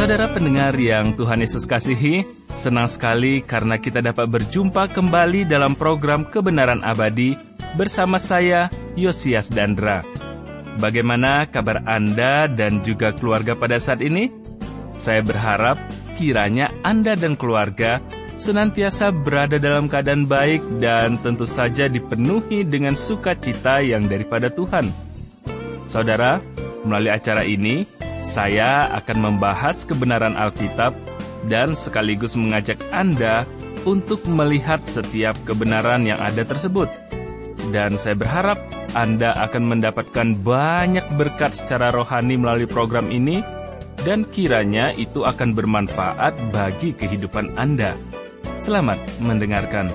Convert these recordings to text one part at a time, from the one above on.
Saudara pendengar yang Tuhan Yesus kasihi, senang sekali karena kita dapat berjumpa kembali dalam program Kebenaran Abadi bersama saya, Yosias Dandra. Bagaimana kabar Anda dan juga keluarga pada saat ini? Saya berharap kiranya Anda dan keluarga senantiasa berada dalam keadaan baik dan tentu saja dipenuhi dengan sukacita yang daripada Tuhan. Saudara, melalui acara ini, saya akan membahas kebenaran Alkitab dan sekaligus mengajak Anda untuk melihat setiap kebenaran yang ada tersebut. Dan saya berharap Anda akan mendapatkan banyak berkat secara rohani melalui program ini, dan kiranya itu akan bermanfaat bagi kehidupan Anda. Selamat mendengarkan.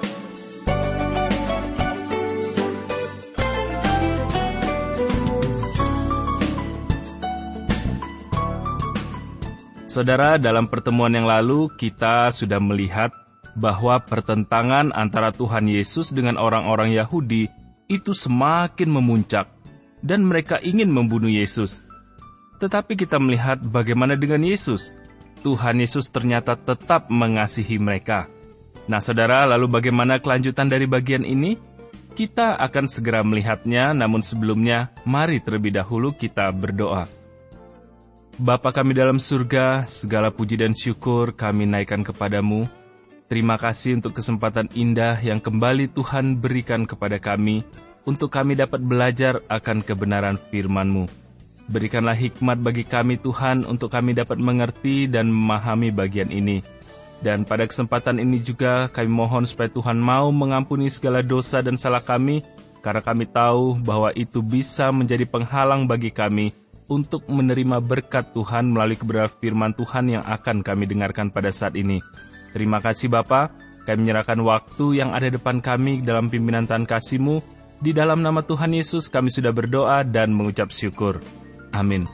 Saudara, dalam pertemuan yang lalu kita sudah melihat bahwa pertentangan antara Tuhan Yesus dengan orang-orang Yahudi itu semakin memuncak dan mereka ingin membunuh Yesus. Tetapi kita melihat bagaimana dengan Yesus. Tuhan Yesus ternyata tetap mengasihi mereka. Nah, saudara, lalu bagaimana kelanjutan dari bagian ini? Kita akan segera melihatnya, namun sebelumnya mari terlebih dahulu kita berdoa. Bapa kami dalam surga, segala puji dan syukur kami naikkan kepadamu. Terima kasih untuk kesempatan indah yang kembali Tuhan berikan kepada kami, untuk kami dapat belajar akan kebenaran firman-Mu. Berikanlah hikmat bagi kami Tuhan, untuk kami dapat mengerti dan memahami bagian ini. Dan pada kesempatan ini juga kami mohon supaya Tuhan mau mengampuni segala dosa dan salah kami, karena kami tahu bahwa itu bisa menjadi penghalang bagi kami untuk menerima berkat Tuhan melalui kebenaran firman Tuhan yang akan kami dengarkan pada saat ini. Terima kasih Bapa, kami menyerahkan waktu yang ada depan kami dalam pimpinan Tuhan kasih-Mu. Di dalam nama Tuhan Yesus kami sudah berdoa dan mengucap syukur. Amin.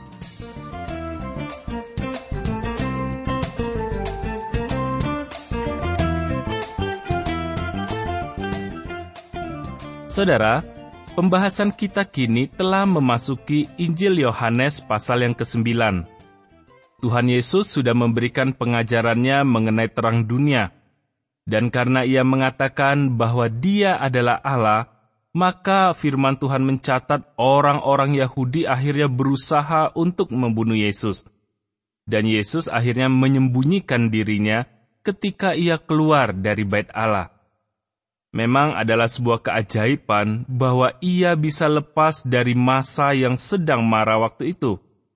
Saudara, pembahasan kita kini telah memasuki Injil Yohanes pasal yang ke-9. Tuhan Yesus sudah memberikan pengajarannya mengenai terang dunia. Dan karena Ia mengatakan bahwa Dia adalah Allah, maka firman Tuhan mencatat orang-orang Yahudi akhirnya berusaha untuk membunuh Yesus. Dan Yesus akhirnya menyembunyikan dirinya ketika Ia keluar dari bait Allah. Memang adalah sebuah keajaiban bahwa Ia bisa lepas dari masa yang sedang marah waktu itu.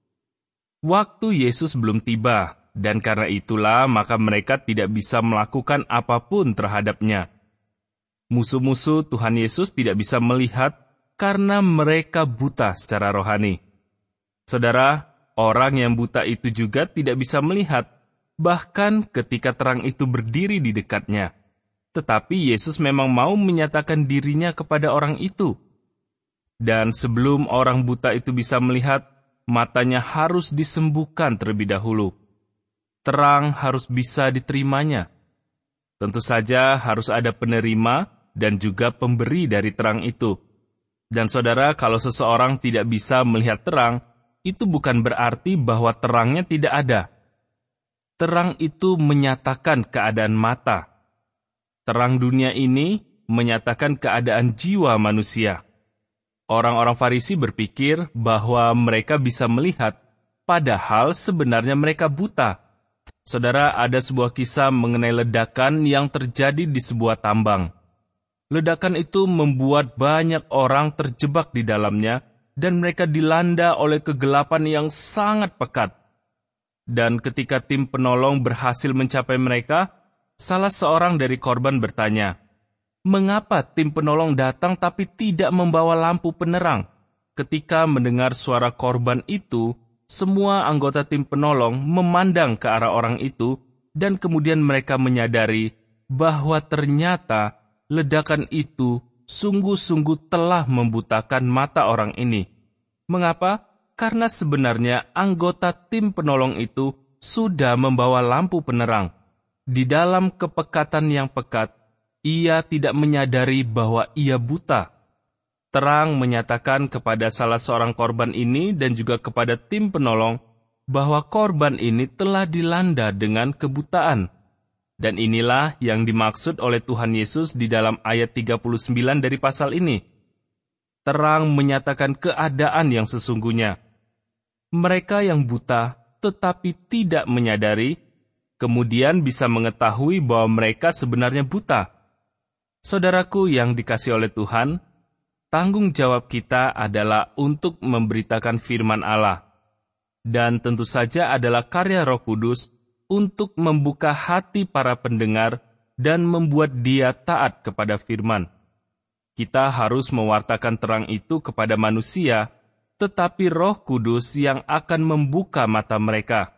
Waktu Yesus belum tiba, dan karena itulah maka mereka tidak bisa melakukan apapun terhadapnya. Musuh-musuh Tuhan Yesus tidak bisa melihat karena mereka buta secara rohani. Saudara, orang yang buta itu juga tidak bisa melihat, bahkan ketika terang itu berdiri di dekatnya. Tetapi Yesus memang mau menyatakan dirinya kepada orang itu. Dan sebelum orang buta itu bisa melihat, matanya harus disembuhkan terlebih dahulu. Terang harus bisa diterimanya. Tentu saja harus ada penerima dan juga pemberi dari terang itu. Dan saudara, kalau seseorang tidak bisa melihat terang, itu bukan berarti bahwa terangnya tidak ada. Terang itu menyatakan keadaan mata. Terang dunia ini menyatakan keadaan jiwa manusia. Orang-orang Farisi berpikir bahwa mereka bisa melihat, padahal sebenarnya mereka buta. Saudara, ada sebuah kisah mengenai ledakan yang terjadi di sebuah tambang. Ledakan itu membuat banyak orang terjebak di dalamnya, dan mereka dilanda oleh kegelapan yang sangat pekat. Dan ketika tim penolong berhasil mencapai mereka, salah seorang dari korban bertanya, "Mengapa tim penolong datang tapi tidak membawa lampu penerang?" Ketika mendengar suara korban itu, semua anggota tim penolong memandang ke arah orang itu, dan kemudian mereka menyadari bahwa ternyata ledakan itu sungguh-sungguh telah membutakan mata orang ini. Mengapa? Karena sebenarnya anggota tim penolong itu sudah membawa lampu penerang. Di dalam kepekatan yang pekat, ia tidak menyadari bahwa ia buta. Terang menyatakan kepada salah seorang korban ini dan juga kepada tim penolong bahwa korban ini telah dilanda dengan kebutaan. Dan inilah yang dimaksud oleh Tuhan Yesus di dalam ayat 39 dari pasal ini. Terang menyatakan keadaan yang sesungguhnya. Mereka yang buta tetapi tidak menyadari, kemudian bisa mengetahui bahwa mereka sebenarnya buta. Saudaraku yang dikasihi oleh Tuhan, tanggung jawab kita adalah untuk memberitakan firman Allah. Dan tentu saja adalah karya Roh Kudus untuk membuka hati para pendengar dan membuat dia taat kepada firman. Kita harus mewartakan terang itu kepada manusia, tetapi Roh Kudus yang akan membuka mata mereka.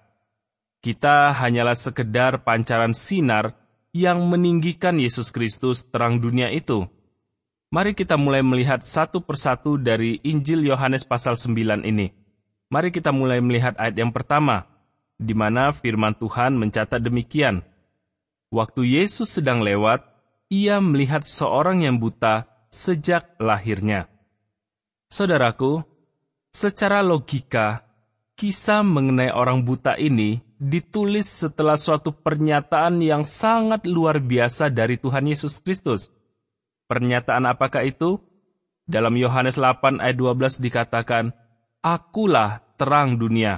Kita hanyalah sekedar pancaran sinar yang meninggikan Yesus Kristus terang dunia itu. Mari kita mulai melihat satu persatu dari Injil Yohanes pasal 9 ini. Mari kita mulai melihat ayat yang pertama, di mana firman Tuhan mencatat demikian. Waktu Yesus sedang lewat, ia melihat seorang yang buta sejak lahirnya. Saudaraku, secara logika, kisah mengenai orang buta ini ditulis setelah suatu pernyataan yang sangat luar biasa dari Tuhan Yesus Kristus. Pernyataan apakah itu? Dalam Yohanes 8 ayat 12 dikatakan, "Akulah terang dunia."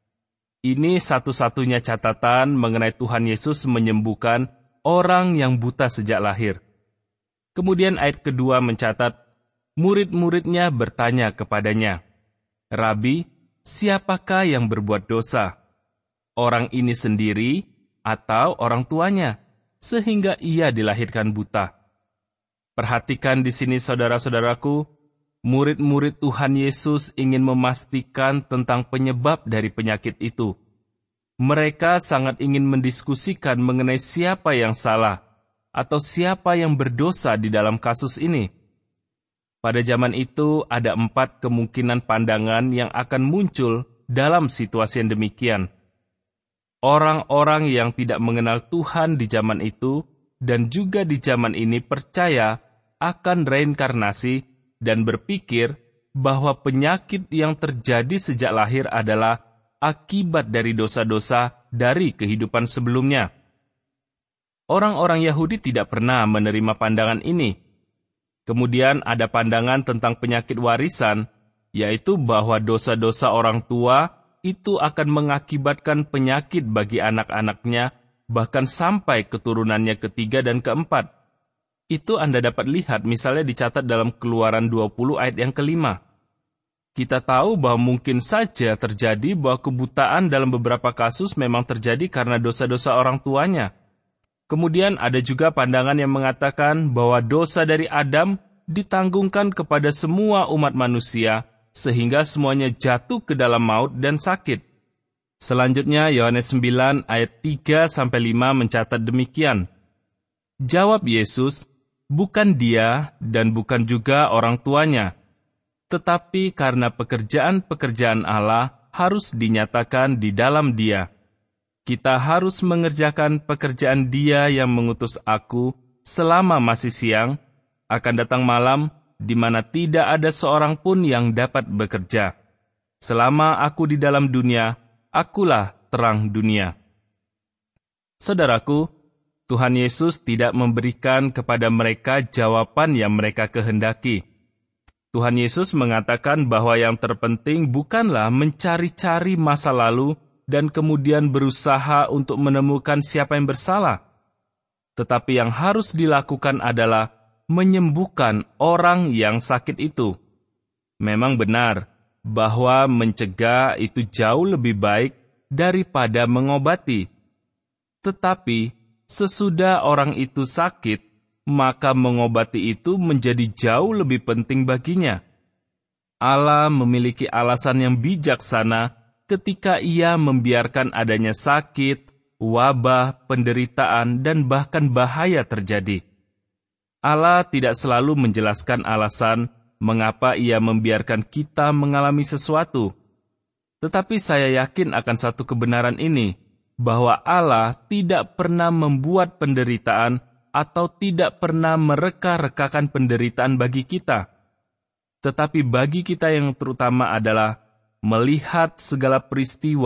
Ini satu-satunya catatan mengenai Tuhan Yesus menyembuhkan orang yang buta sejak lahir. Kemudian ayat kedua mencatat, murid-muridnya bertanya kepadanya, "Rabi, siapakah yang berbuat dosa? Orang ini sendiri atau orang tuanya, sehingga ia dilahirkan buta?" Perhatikan di sini saudara-saudaraku, murid-murid Tuhan Yesus ingin memastikan tentang penyebab dari penyakit itu. Mereka sangat ingin mendiskusikan mengenai siapa yang salah atau siapa yang berdosa di dalam kasus ini. Pada zaman itu ada 4 kemungkinan pandangan yang akan muncul dalam situasi yang demikian. Orang-orang yang tidak mengenal Tuhan di zaman itu dan juga di zaman ini percaya akan reinkarnasi dan berpikir bahwa penyakit yang terjadi sejak lahir adalah akibat dari dosa-dosa dari kehidupan sebelumnya. Orang-orang Yahudi tidak pernah menerima pandangan ini. Kemudian ada pandangan tentang penyakit warisan, yaitu bahwa dosa-dosa orang tua itu akan mengakibatkan penyakit bagi anak-anaknya, bahkan sampai keturunannya ketiga dan keempat. Itu Anda dapat lihat misalnya dicatat dalam Keluaran 20 ayat yang ke-5. Kita tahu bahwa mungkin saja terjadi bahwa kebutaan dalam beberapa kasus memang terjadi karena dosa-dosa orang tuanya. Kemudian ada juga pandangan yang mengatakan bahwa dosa dari Adam ditanggungkan kepada semua umat manusia, sehingga semuanya jatuh ke dalam maut dan sakit. Selanjutnya Yohanes 9 ayat 3-5 mencatat demikian. Jawab Yesus, "Bukan dia dan bukan juga orang tuanya, tetapi karena pekerjaan-pekerjaan Allah harus dinyatakan di dalam dia. Kita harus mengerjakan pekerjaan Dia yang mengutus aku selama masih siang, akan datang malam di mana tidak ada seorang pun yang dapat bekerja. Selama aku di dalam dunia, akulah terang dunia." Saudaraku, Tuhan Yesus tidak memberikan kepada mereka jawaban yang mereka kehendaki. Tuhan Yesus mengatakan bahwa yang terpenting bukanlah mencari-cari masa lalu dan kemudian berusaha untuk menemukan siapa yang bersalah. Tetapi yang harus dilakukan adalah menyembuhkan orang yang sakit itu. Memang benar bahwa mencegah itu jauh lebih baik daripada mengobati. Tetapi sesudah orang itu sakit, maka mengobati itu menjadi jauh lebih penting baginya. Allah memiliki alasan yang bijaksana ketika Ia membiarkan adanya sakit, wabah, penderitaan, dan bahkan bahaya terjadi. Allah tidak selalu menjelaskan alasan mengapa Ia membiarkan kita mengalami sesuatu. Tetapi saya yakin akan satu kebenaran ini, bahwa Allah tidak pernah membuat penderitaan atau tidak pernah mereka-rekakan penderitaan bagi kita. Tetapi bagi kita yang terutama adalah melihat segala peristiwa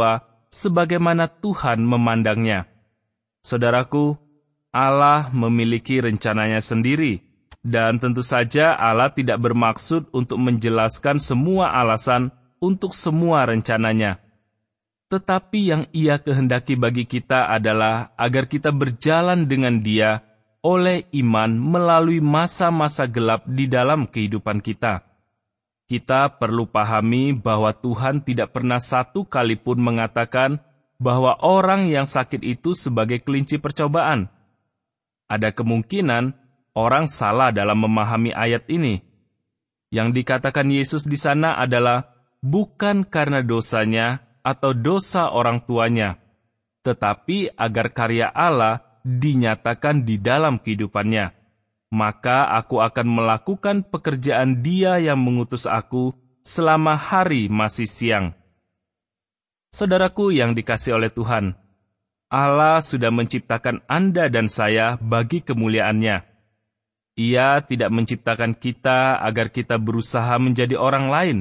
sebagaimana Tuhan memandangnya. Saudaraku, Allah memiliki rencananya sendiri, dan tentu saja Allah tidak bermaksud untuk menjelaskan semua alasan untuk semua rencananya. Tetapi yang Ia kehendaki bagi kita adalah agar kita berjalan dengan Dia oleh iman melalui masa-masa gelap di dalam kehidupan kita. Kita perlu pahami bahwa Tuhan tidak pernah satu kali pun mengatakan bahwa orang yang sakit itu sebagai kelinci percobaan. Ada kemungkinan orang salah dalam memahami ayat ini. Yang dikatakan Yesus di sana adalah bukan karena dosanya atau dosa orang tuanya, tetapi agar karya Allah dinyatakan di dalam kehidupannya. Maka aku akan melakukan pekerjaan Dia yang mengutus aku selama hari masih siang. Saudaraku yang dikasihi oleh Tuhan, Allah sudah menciptakan Anda dan saya bagi kemuliaan-Nya. Ia tidak menciptakan kita agar kita berusaha menjadi orang lain.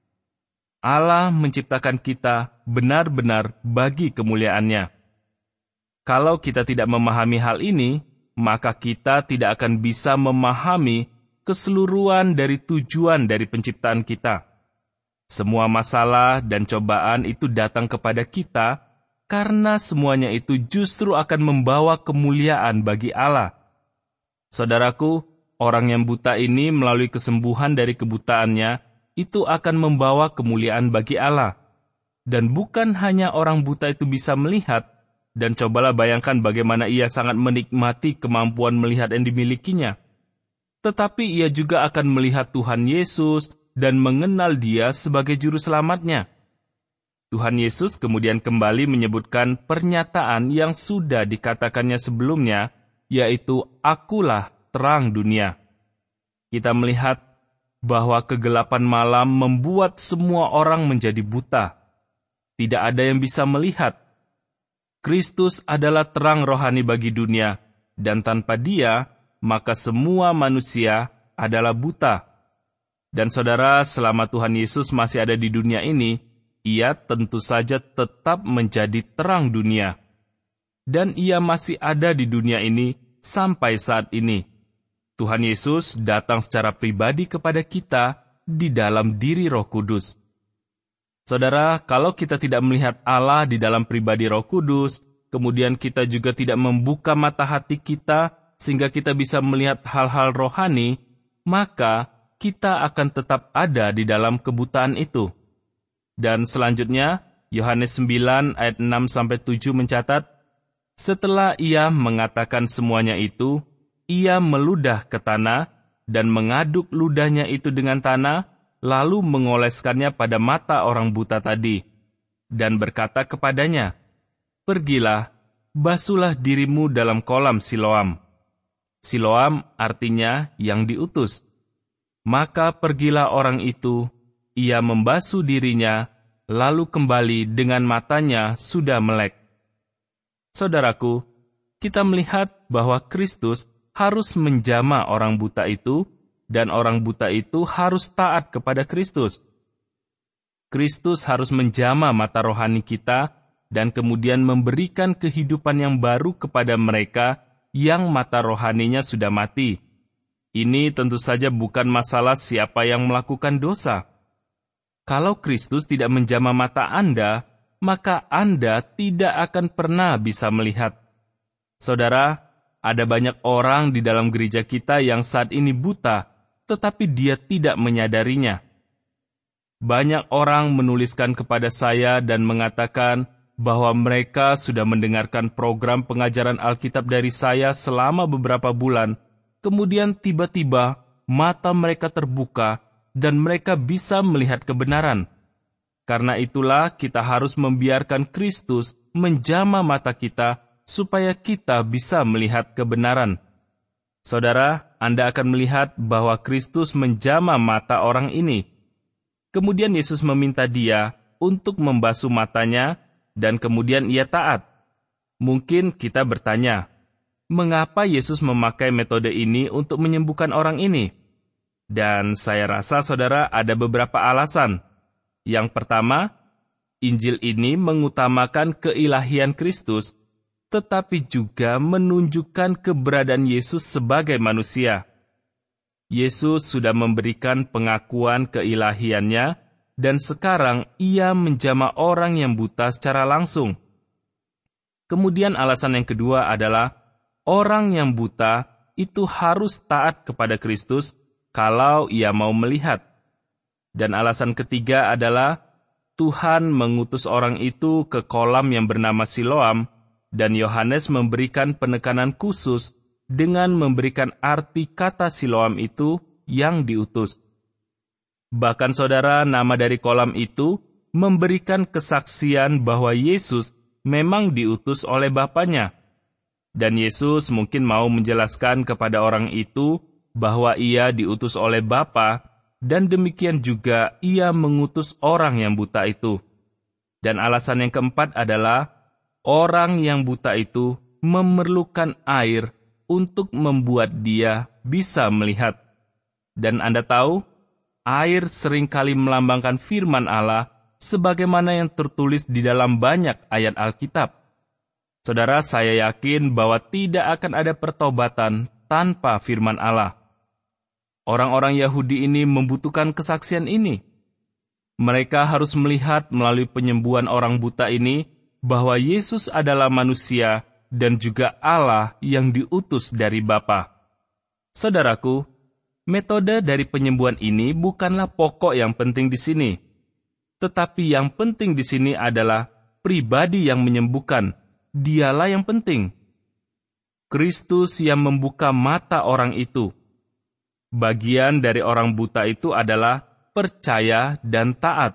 Allah menciptakan kita benar-benar bagi kemuliaan-Nya. Kalau kita tidak memahami hal ini, maka kita tidak akan bisa memahami keseluruhan dari tujuan dari penciptaan kita. Semua masalah dan cobaan itu datang kepada kita karena semuanya itu justru akan membawa kemuliaan bagi Allah. Saudaraku, orang yang buta ini melalui kesembuhan dari kebutaannya, itu akan membawa kemuliaan bagi Allah. Dan bukan hanya orang buta itu bisa melihat, dan cobalah bayangkan bagaimana ia sangat menikmati kemampuan melihat yang dimilikinya. Tetapi ia juga akan melihat Tuhan Yesus dan mengenal Dia sebagai juru selamatnya. Tuhan Yesus kemudian kembali menyebutkan pernyataan yang sudah dikatakannya sebelumnya, yaitu akulah terang dunia. Kita melihat bahwa kegelapan malam membuat semua orang menjadi buta. Tidak ada yang bisa melihat. Kristus adalah terang rohani bagi dunia, dan tanpa Dia, maka semua manusia adalah buta. Dan saudara, selama Tuhan Yesus masih ada di dunia ini, Ia tentu saja tetap menjadi terang dunia. Dan Ia masih ada di dunia ini sampai saat ini. Tuhan Yesus datang secara pribadi kepada kita di dalam diri Roh Kudus. Saudara, kalau kita tidak melihat Allah di dalam pribadi Roh Kudus, kemudian kita juga tidak membuka mata hati kita sehingga kita bisa melihat hal-hal rohani, maka kita akan tetap ada di dalam kebutaan itu. Dan selanjutnya, Yohanes 9 ayat 6-7 mencatat, setelah Ia mengatakan semuanya itu, Ia meludah ke tanah dan mengaduk ludahnya itu dengan tanah, lalu mengoleskannya pada mata orang buta tadi, dan berkata kepadanya, "Pergilah, basuhlah dirimu dalam kolam Siloam." Siloam artinya yang diutus. Maka pergilah orang itu, ia membasuh dirinya, lalu kembali dengan matanya sudah melek. Saudaraku, kita melihat bahwa Kristus harus menjamah orang buta itu, dan orang buta itu harus taat kepada Kristus. Kristus harus menjamah mata rohani kita, dan kemudian memberikan kehidupan yang baru kepada mereka yang mata rohaninya sudah mati. Ini tentu saja bukan masalah siapa yang melakukan dosa. Kalau Kristus tidak menjamah mata Anda, maka Anda tidak akan pernah bisa melihat. Saudara, ada banyak orang di dalam gereja kita yang saat ini buta, tetapi dia tidak menyadarinya. Banyak orang menuliskan kepada saya dan mengatakan bahwa mereka sudah mendengarkan program pengajaran Alkitab dari saya selama beberapa bulan, kemudian tiba-tiba mata mereka terbuka dan mereka bisa melihat kebenaran. Karena itulah kita harus membiarkan Kristus menjamah mata kita, supaya kita bisa melihat kebenaran. Saudara, Anda akan melihat bahwa Kristus menjamah mata orang ini. Kemudian Yesus meminta dia untuk membasuh matanya, dan kemudian ia taat. Mungkin kita bertanya, mengapa Yesus memakai metode ini untuk menyembuhkan orang ini? Dan saya rasa, saudara, ada beberapa alasan. Yang pertama, Injil ini mengutamakan keilahian Kristus, tetapi juga menunjukkan keberadaan Yesus sebagai manusia. Yesus sudah memberikan pengakuan keilahiannya, dan sekarang ia menjamah orang yang buta secara langsung. Kemudian alasan yang kedua adalah, orang yang buta itu harus taat kepada Kristus kalau ia mau melihat. Dan alasan ketiga adalah, Tuhan mengutus orang itu ke kolam yang bernama Siloam, dan Yohanes memberikan penekanan khusus dengan memberikan arti kata Siloam itu yang diutus. Bahkan saudara, nama dari kolam itu memberikan kesaksian bahwa Yesus memang diutus oleh Bapanya. Dan Yesus mungkin mau menjelaskan kepada orang itu bahwa ia diutus oleh Bapa, dan demikian juga ia mengutus orang yang buta itu. Dan alasan yang keempat adalah, orang yang buta itu memerlukan air untuk membuat dia bisa melihat. Dan Anda tahu, air seringkali melambangkan firman Allah sebagaimana yang tertulis di dalam banyak ayat Alkitab. Saudara, saya yakin bahwa tidak akan ada pertobatan tanpa firman Allah. Orang-orang Yahudi ini membutuhkan kesaksian ini. Mereka harus melihat melalui penyembuhan orang buta ini bahwa Yesus adalah manusia dan juga Allah yang diutus dari Bapa. Saudaraku, metode dari penyembuhan ini bukanlah pokok yang penting di sini. Tetapi yang penting di sini adalah pribadi yang menyembuhkan. Dialah yang penting. Kristus yang membuka mata orang itu. Bagian dari orang buta itu adalah percaya dan taat.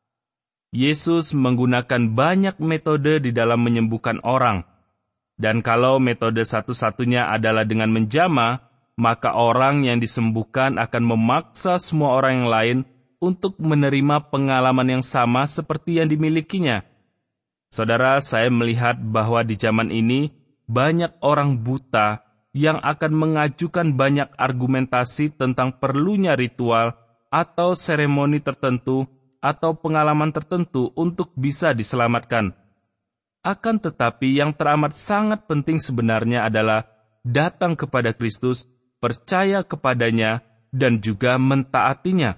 Yesus menggunakan banyak metode di dalam menyembuhkan orang. Dan kalau metode satu-satunya adalah dengan menjamah, maka orang yang disembuhkan akan memaksa semua orang yang lain untuk menerima pengalaman yang sama seperti yang dimilikinya. Saudara, saya melihat bahwa di zaman ini banyak orang buta yang akan mengajukan banyak argumentasi tentang perlunya ritual atau seremoni tertentu atau pengalaman tertentu untuk bisa diselamatkan. Akan tetapi yang teramat sangat penting sebenarnya adalah datang kepada Kristus, percaya kepadanya, dan juga mentaatinya.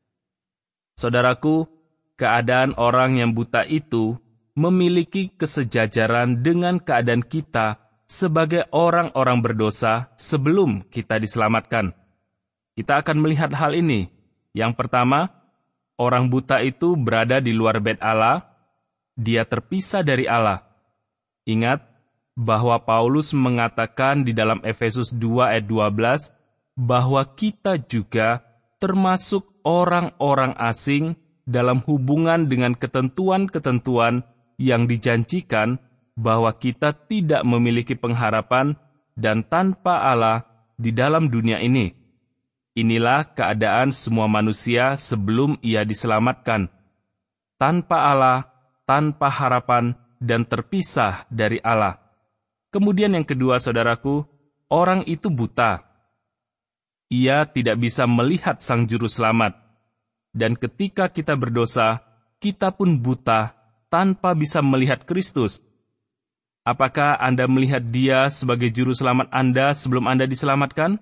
Saudaraku, keadaan orang yang buta itu memiliki kesejajaran dengan keadaan kita sebagai orang-orang berdosa sebelum kita diselamatkan. Kita akan melihat hal ini. Yang pertama, orang buta itu berada di luar bait Allah, dia terpisah dari Allah. Ingat bahwa Paulus mengatakan di dalam Efesus 2 ayat 12 bahwa kita juga termasuk orang-orang asing dalam hubungan dengan ketentuan-ketentuan yang dijanjikan bahwa kita tidak memiliki pengharapan dan tanpa Allah di dalam dunia ini. Inilah keadaan semua manusia sebelum ia diselamatkan. Tanpa Allah, tanpa harapan, dan terpisah dari Allah. Kemudian yang kedua, saudaraku, orang itu buta. Ia tidak bisa melihat Sang Juru Selamat. Dan ketika kita berdosa, kita pun buta tanpa bisa melihat Kristus. Apakah Anda melihat Dia sebagai Juru Selamat Anda sebelum Anda diselamatkan?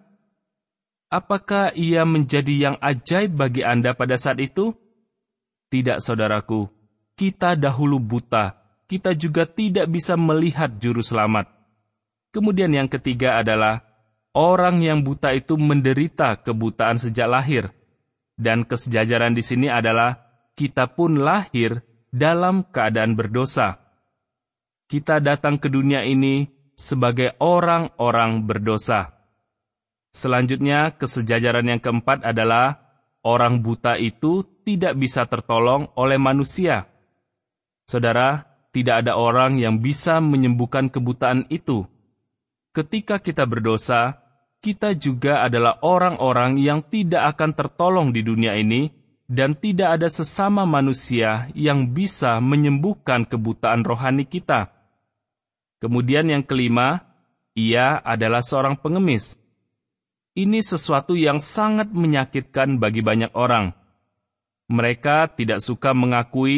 Apakah Ia menjadi yang ajaib bagi Anda pada saat itu? Tidak, saudaraku. Kita dahulu buta. Kita juga tidak bisa melihat Juru Selamat. Kemudian yang ketiga adalah, orang yang buta itu menderita kebutaan sejak lahir. Dan kesejajaran di sini adalah, kita pun lahir dalam keadaan berdosa. Kita datang ke dunia ini sebagai orang-orang berdosa. Selanjutnya, kesejajaran yang keempat adalah, orang buta itu tidak bisa tertolong oleh manusia. Saudara, tidak ada orang yang bisa menyembuhkan kebutaan itu. Ketika kita berdosa, kita juga adalah orang-orang yang tidak akan tertolong di dunia ini, dan tidak ada sesama manusia yang bisa menyembuhkan kebutaan rohani kita. Kemudian yang kelima, ia adalah seorang pengemis. Ini sesuatu yang sangat menyakitkan bagi banyak orang. Mereka tidak suka mengakui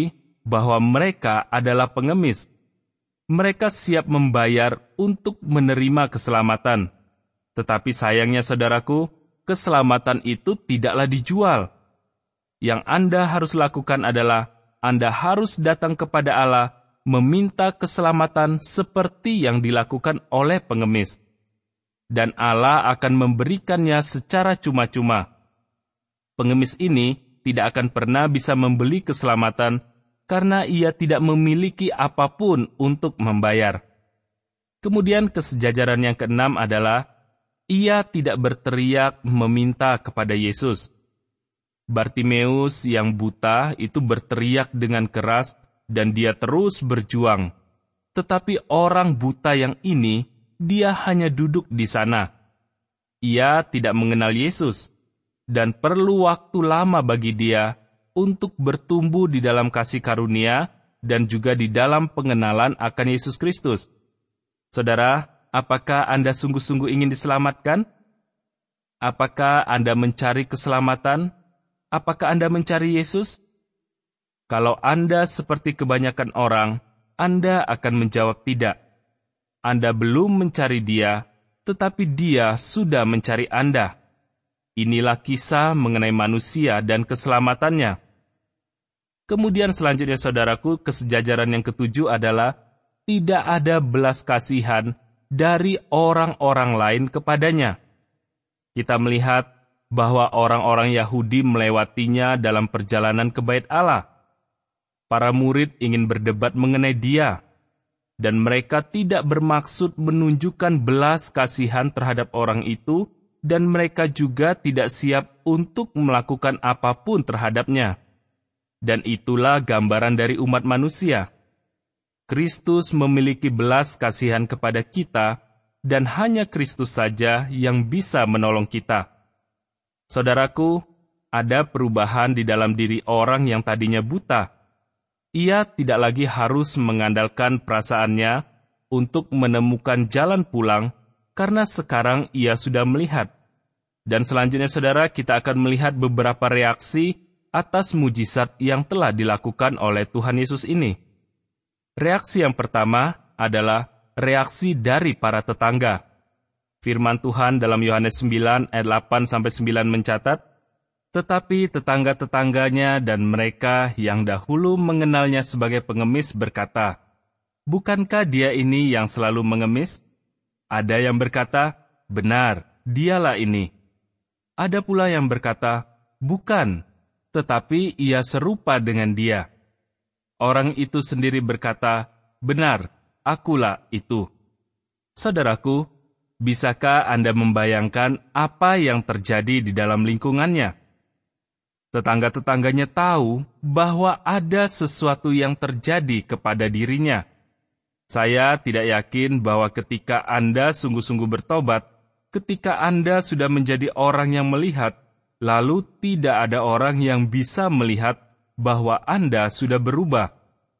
bahwa mereka adalah pengemis. Mereka siap membayar untuk menerima keselamatan. Tetapi sayangnya saudaraku, keselamatan itu tidaklah dijual. Yang Anda harus lakukan adalah Anda harus datang kepada Allah meminta keselamatan seperti yang dilakukan oleh pengemis. Dan Allah akan memberikannya secara cuma-cuma. Pengemis ini tidak akan pernah bisa membeli keselamatan karena ia tidak memiliki apapun untuk membayar. Kemudian kesejajaran yang keenam adalah ia tidak berteriak meminta kepada Yesus. Bartimeus yang buta itu berteriak dengan keras dan dia terus berjuang. Tetapi orang buta yang ini, dia hanya duduk di sana. Ia tidak mengenal Yesus, dan perlu waktu lama bagi dia untuk bertumbuh di dalam kasih karunia dan juga di dalam pengenalan akan Yesus Kristus. Saudara, apakah Anda sungguh-sungguh ingin diselamatkan? Apakah Anda mencari keselamatan? Apakah Anda mencari Yesus? Kalau Anda seperti kebanyakan orang, Anda akan menjawab tidak. Anda belum mencari Dia, tetapi Dia sudah mencari Anda. Inilah kisah mengenai manusia dan keselamatannya. Kemudian selanjutnya saudaraku, kesejajaran yang ketujuh adalah tidak ada belas kasihan dari orang-orang lain kepadanya. Kita melihat bahwa orang-orang Yahudi melewatinya dalam perjalanan ke Bait Allah. Para murid ingin berdebat mengenai Dia, dan mereka tidak bermaksud menunjukkan belas kasihan terhadap orang itu, dan mereka juga tidak siap untuk melakukan apapun terhadapnya. Dan itulah gambaran dari umat manusia. Kristus memiliki belas kasihan kepada kita, dan hanya Kristus saja yang bisa menolong kita. Saudaraku, ada perubahan di dalam diri orang yang tadinya buta. Ia tidak lagi harus mengandalkan perasaannya untuk menemukan jalan pulang, karena sekarang ia sudah melihat. Dan selanjutnya saudara, kita akan melihat beberapa reaksi atas mujizat yang telah dilakukan oleh Tuhan Yesus ini. Reaksi yang pertama adalah reaksi dari para tetangga. Firman Tuhan dalam Yohanes 9 ayat 8-9 mencatat, tetapi tetangga-tetangganya dan mereka yang dahulu mengenalnya sebagai pengemis berkata, bukankah dia ini yang selalu mengemis? Ada yang berkata, benar, dialah ini. Ada pula yang berkata, bukan, tetapi ia serupa dengan dia. Orang itu sendiri berkata, benar, akulah itu. Saudaraku, bisakah Anda membayangkan apa yang terjadi di dalam lingkungannya? Tetangga-tetangganya tahu bahwa ada sesuatu yang terjadi kepada dirinya. Saya tidak yakin bahwa ketika Anda sungguh-sungguh bertobat, ketika Anda sudah menjadi orang yang melihat, lalu tidak ada orang yang bisa melihat bahwa Anda sudah berubah.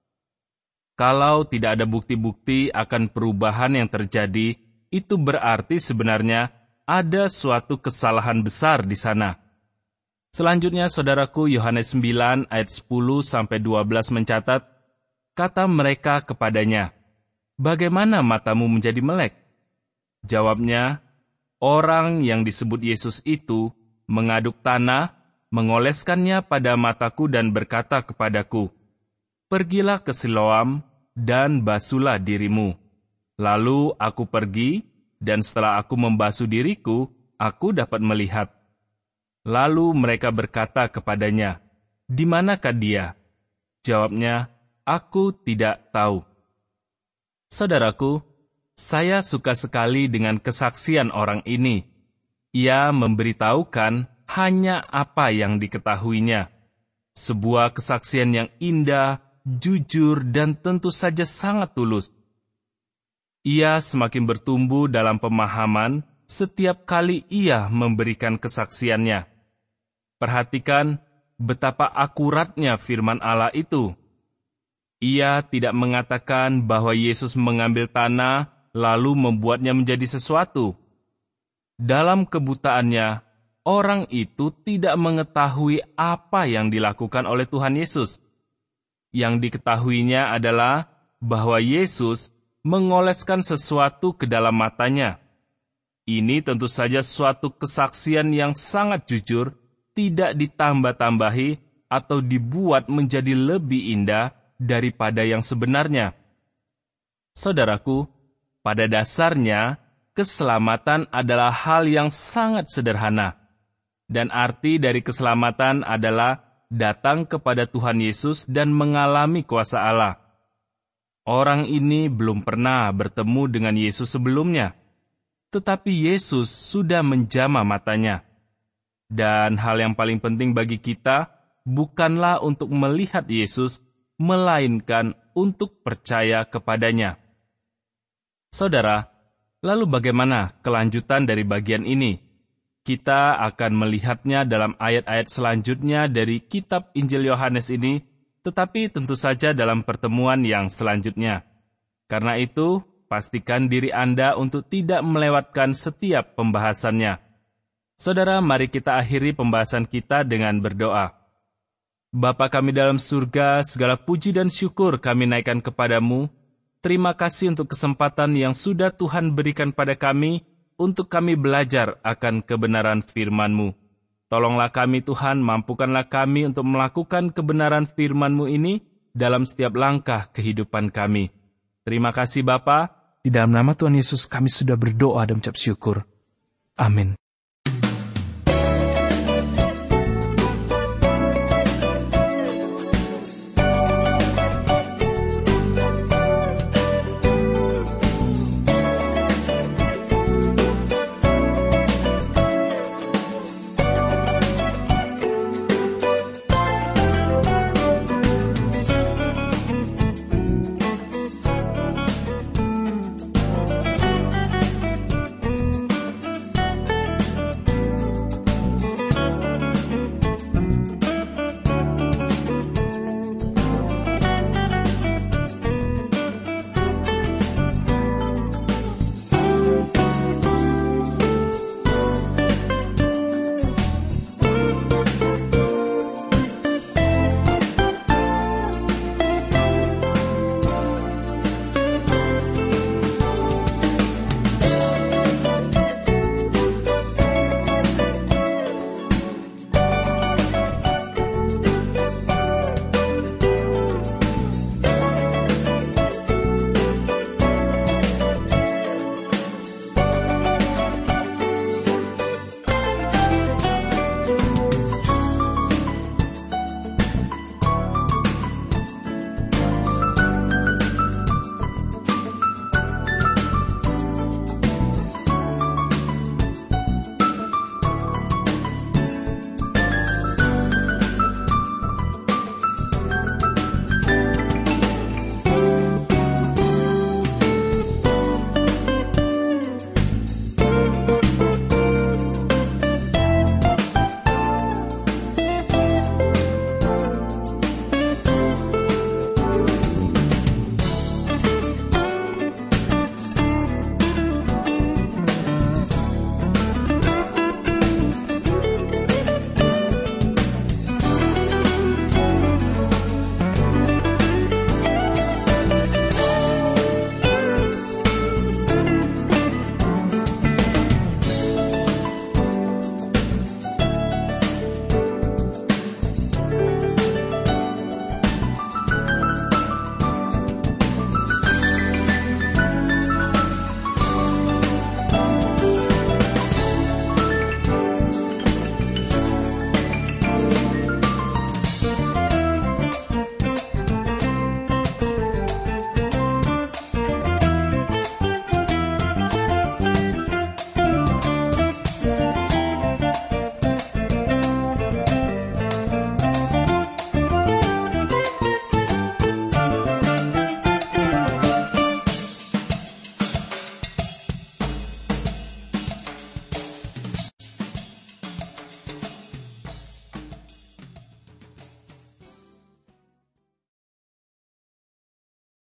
Kalau tidak ada bukti-bukti akan perubahan yang terjadi, itu berarti sebenarnya ada suatu kesalahan besar di sana. Selanjutnya, saudaraku, Yohanes 9 ayat 10-12 mencatat, kata mereka kepadanya, bagaimana matamu menjadi melek? Jawabnya, orang yang disebut Yesus itu mengaduk tanah, mengoleskannya pada mataku dan berkata kepadaku, pergilah ke Siloam dan basuhlah dirimu. Lalu aku pergi, dan setelah aku membasuh diriku, aku dapat melihat. Lalu mereka berkata kepadanya, di manakah dia? Jawabnya, aku tidak tahu. Saudaraku, saya suka sekali dengan kesaksian orang ini. Ia memberitahukan hanya apa yang diketahuinya. Sebuah kesaksian yang indah, jujur, dan tentu saja sangat tulus. Ia semakin bertumbuh dalam pemahaman setiap kali ia memberikan kesaksiannya. Perhatikan betapa akuratnya firman Allah itu. Ia tidak mengatakan bahwa Yesus mengambil tanah lalu membuatnya menjadi sesuatu. Dalam kebutaannya, orang itu tidak mengetahui apa yang dilakukan oleh Tuhan Yesus. Yang diketahuinya adalah bahwa Yesus mengoleskan sesuatu ke dalam matanya. Ini tentu saja suatu kesaksian yang sangat jujur, tidak ditambah-tambahi atau dibuat menjadi lebih indah daripada yang sebenarnya. Saudaraku, pada dasarnya, keselamatan adalah hal yang sangat sederhana. Dan arti dari keselamatan adalah datang kepada Tuhan Yesus dan mengalami kuasa Allah. Orang ini belum pernah bertemu dengan Yesus sebelumnya, tetapi Yesus sudah menjamah matanya. Dan hal yang paling penting bagi kita bukanlah untuk melihat Yesus, melainkan untuk percaya kepadanya. Saudara, lalu bagaimana kelanjutan dari bagian ini? Kita akan melihatnya dalam ayat-ayat selanjutnya dari kitab Injil Yohanes ini, tetapi tentu saja dalam pertemuan yang selanjutnya. Karena itu, pastikan diri Anda untuk tidak melewatkan setiap pembahasannya. Saudara, mari kita akhiri pembahasan kita dengan berdoa. Bapa kami dalam surga, segala puji dan syukur kami naikkan kepadamu. Terima kasih untuk kesempatan yang sudah Tuhan berikan pada kami, untuk kami belajar akan kebenaran firman-Mu. Tolonglah kami Tuhan, mampukanlah kami untuk melakukan kebenaran firman-Mu ini dalam setiap langkah kehidupan kami. Terima kasih Bapa, di dalam nama Tuhan Yesus kami sudah berdoa dan ucap syukur. Amin.